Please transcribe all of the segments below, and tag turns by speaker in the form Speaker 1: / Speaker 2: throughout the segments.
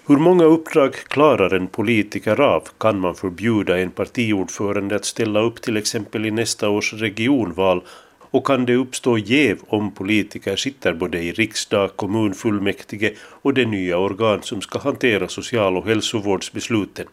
Speaker 1: Hur många uppdrag klarar en politiker av? Kan man förbjuda en partiordförande att ställa upp till exempel i nästa års regionval? Och kan det uppstå jäv om politiker sitter både i riksdag, kommunfullmäktige och det nya organ som ska hantera social- och hälsovårdsbesluten?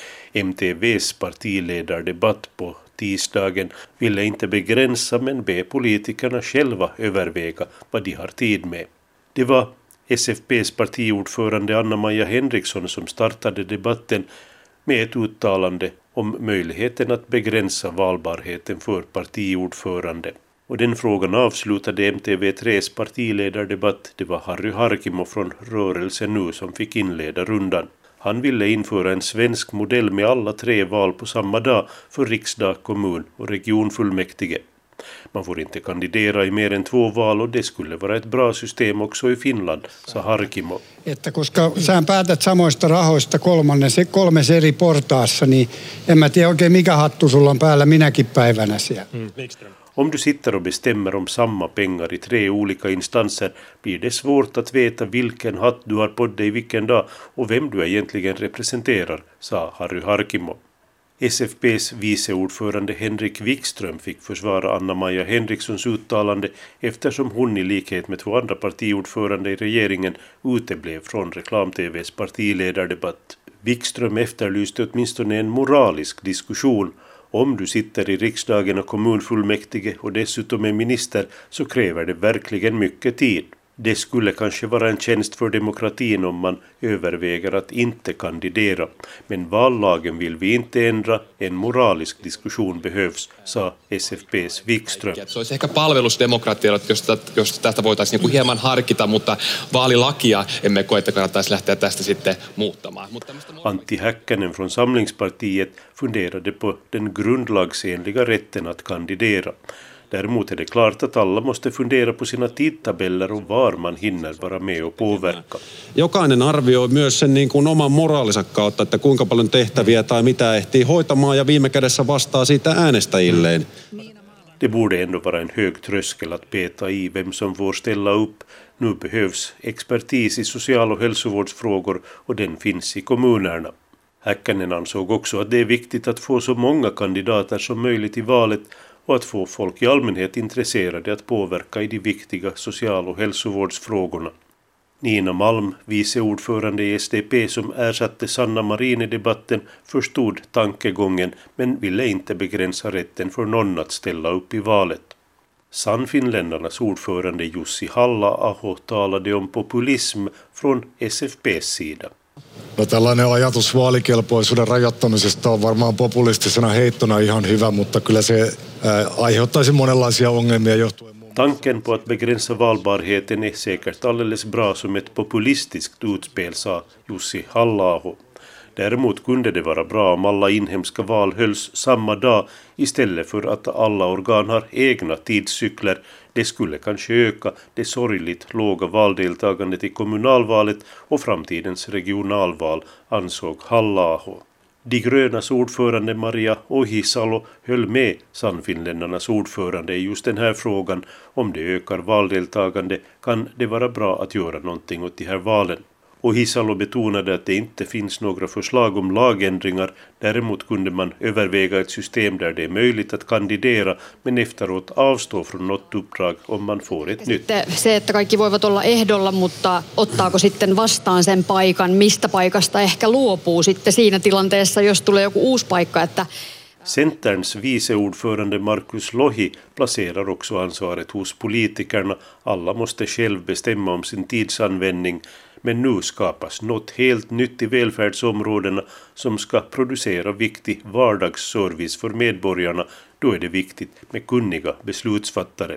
Speaker 1: MTVs partiledardebatt på tisdagen ville inte begränsa men be politikerna själva överväga vad de har tid med. Det var SFP:s partiordförande Anna-Maja Henriksson som startade debatten med ett uttalande om möjligheten att begränsa valbarheten för partiordförande. Och den frågan avslutade MTV3s partiledardebatt. Det var Harry Harkimo från Rörelsen Nu som fick inleda rundan. Han ville införa en svensk modell med alla 3 val på samma dag för riksdag, kommun och regionfullmäktige. Man får inte kandidera i mer än 2 val och det skulle vara ett bra system också i Finland, sa Harkimo.
Speaker 2: Että koska sä päätät samoista rahoista 3 eri portaassa, niin en mä tiedä oikein mikä hattu sulla on päällä minäkin päivänä siellä.
Speaker 1: Om du sitter och bestämmer om samma pengar i 3 olika instanser blir det svårt att veta vilken hatt du har på dig vilken dag och vem du egentligen representerar, sa Harry Harkimo. SFP:s viceordförande Henrik Wikström fick försvara Anna-Maja Henrikssons uttalande eftersom hon i likhet med 2 andra partiordförande i regeringen uteblev från reklam-tvs partiledardebatt. Wikström efterlyste åtminstone en moralisk diskussion. Om du sitter i riksdagen och kommunfullmäktige och dessutom är minister så kräver det verkligen mycket tid. Det skulle kanske vara en tjänst för demokratin om man överväger att inte kandidera. Men vallagen vill vi inte ändra. En moralisk diskussion behövs, sa SFP:s Wikström.
Speaker 3: Se olisi ehkä palvelus demokratialle, jos tästä voitaisiin hieman harkita, mutta vaalilakia emme koe, että kannattaisi lähteä tästä sitten muuttamaan.
Speaker 1: Antti Häkkänen från Samlingspartiet funderade på den grundlagsenliga rätten att kandidera. Däremot är det klart att alla måste fundera på sina tidtabeller och var man hinner vara med och påverka.
Speaker 4: Jokainen arvioi myös sen niin kuin oman moraalinsa kautta, että kuinka paljon tehtäviä tai mitä ehtii hoitamaan ja viime kädessä vastaa siitä äänestäjilleen.
Speaker 1: Det borde ändå vara en hög tröskel att peta i vem som får ställa upp. Nu behövs expertis i social- och hälsovårdsfrågor och den finns i kommunerna. Häkkänen ansåg också att det är viktigt att få så många kandidater som möjligt i valet och att få folk i allmänhet intresserade att påverka i de viktiga social- och hälsovårdsfrågorna. Nina Malm, viceordförande i SDP som ersatte Sanna Marin i debatten, förstod tankegången men ville inte begränsa rätten för någon att ställa upp i valet. Sannfinländarnas ordförande Jussi Halla-aho talade om populism från SFP:s sida.
Speaker 5: No tällainen ajatus vaalikelpoisuuden rajoittamisesta on varmaan populistisena heittona ihan hyvä, mutta kyllä se aiheuttaisi monenlaisia ongelmia johtuen.
Speaker 1: Tanken på att begränsa valbarheten är säkert alldeles bra som ett populistiskt utspel, sa Jussi Halla-aho. Däremot kunde det vara bra om alla inhemska val hölls samma dag istället för att alla organ har egna tidscykler. Det skulle kanske öka det sorgligt låga valdeltagandet i kommunalvalet och framtidens regionalval, ansåg Halla-aho. De grönas ordförande Maria Ohisalo höll med Sannfinländarnas ordförande i just den här frågan. Om det ökar valdeltagande kan det vara bra att göra någonting åt de här valen. Ohisalo betonade att det inte finns några förslag om lagändringar. Däremot kunde man överväga ett system där det är möjligt att kandidera men efteråt avstå från något uppdrag om man får ett nytt.
Speaker 6: Se, että kaikki voivat olla ehdolla, mutta ottaako sitten vastaan sen paikan, mistä paikasta ehkä luopuu sitten siinä tilanteessa, jos tulee joku uusi paikka, että
Speaker 1: Centerns viceordförande Markus Lohi placerar också ansvaret hos politikerna. Alla måste själv bestämma om sin tidsanvändning. Men nu skapas något helt nytt i välfärdsområdena som ska producera viktig vardagsservice för medborgarna. Då är det viktigt med kunniga beslutsfattare.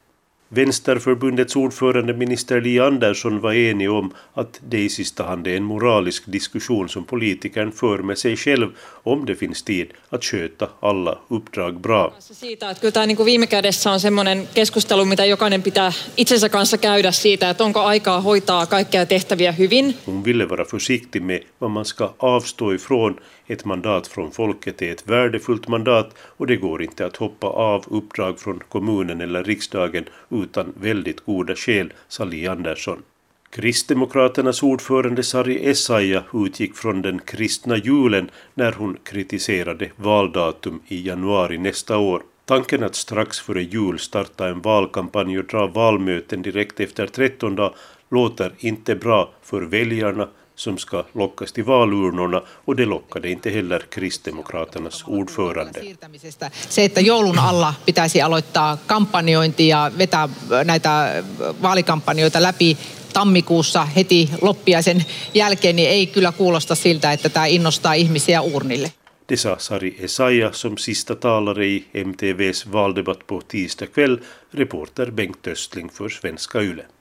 Speaker 1: Vänsterförbundets ordförande minister Li Andersson var enig om att det i sista hand är en moralisk diskussion som politikern för med sig själv om det finns tid att sköta alla uppdrag bra.
Speaker 7: Siitä, että kyllä tämä niin kuin viime kädessä on semmoinen keskustelu, mitä jokainen pitää itsensä kanssa käydä siitä, että onko aikaa hoitaa kaikkia tehtäviä hyvin.
Speaker 1: Hon ville vara försiktig med vad man ska avstå ifrån. Ett mandat från folket är ett värdefullt mandat och det går inte att hoppa av uppdrag från kommunen eller riksdagen utan väldigt goda skäl, sa Li Andersson. Kristdemokraternas ordförande Sari Essayah utgick från den kristna julen när hon kritiserade valdatum i januari nästa år. Tanken att strax före jul starta en valkampanj och dra valmöten direkt efter 13 dagar låter inte bra för väljarna som ska lockas till valurnorna, och det lockade inte heller Kristdemokraternas ordförande.
Speaker 8: Se, että joulun alla pitäisi aloittaa kampanjointi ja vetää näitä vaalikampanjoita läpi tammikuussa heti loppiaisen jälkeen, niin ei kyllä kuulosta siltä, että tämä innostaa ihmisiä urnille.
Speaker 1: Det sa Sari Essayah som sista talare i MTVs valdebatt på tisdag kväll, reporter Bengt Östling för Svenska Yle.